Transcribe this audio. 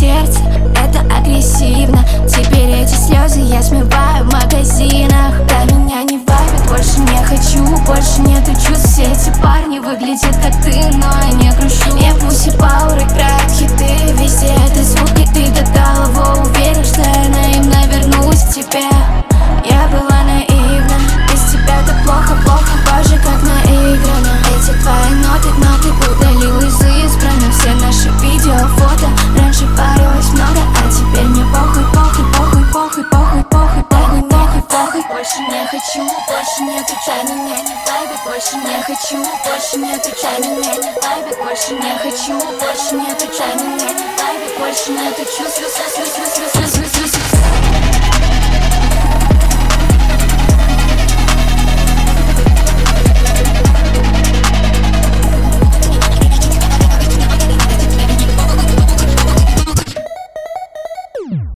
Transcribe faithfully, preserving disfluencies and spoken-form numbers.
сердце, это агрессивно. Теперь эти слезы я смываю в магазинах. Да меня не вайбит, больше не хочу, больше нету чувств. Все эти парни выглядят как ты, но я не грущу. Мне Pussy Power играет хиты, везде это звуки, ты додал его. Уверен, что я наивно вернусь к тебе. Я была наивна, без тебя так плохо, плохо, боже, как наиграно. Эти твои ноты, но ты удалил из избранных все наши видео, фото. Раньше парилась много, а теперь мне похуй, похуй, похуй, похуй, похуй, похуй, похуй, похуй, похуй. Больше не хочу, больше не отвечай, меня не вайбит. Больше не хочу, больше не отвечай, меня не вайбит. Больше не хочу, больше не отвечай, меня не вайбит. Больше нету чувств, чувств, чувств, чувств, чувств.